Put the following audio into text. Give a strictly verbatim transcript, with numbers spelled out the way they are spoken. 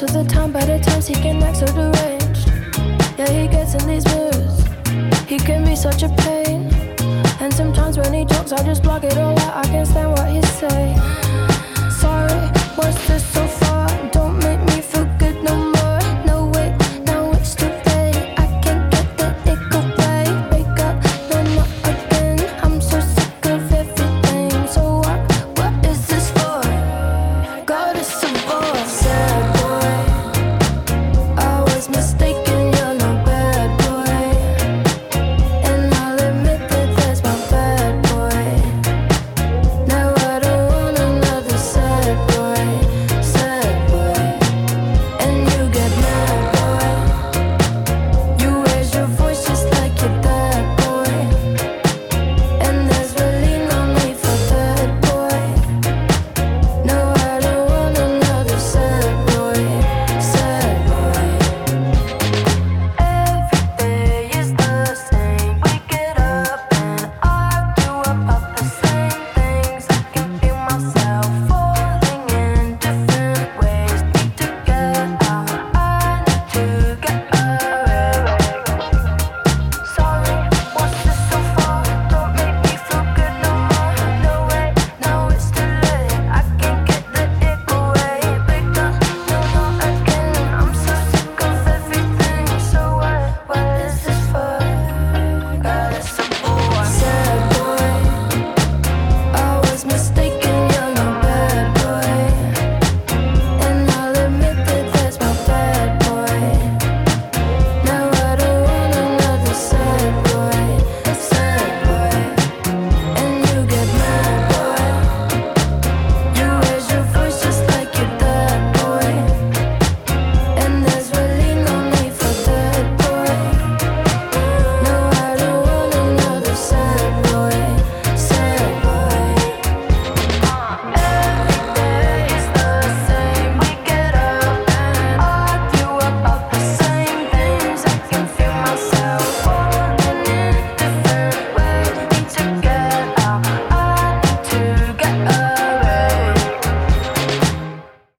of the time, but at times he can act so deranged. Yeah, he gets in these moods. He can be such a pain. And sometimes when he talks, I just block it all out. I can't stand what he say. Sorry, what's this so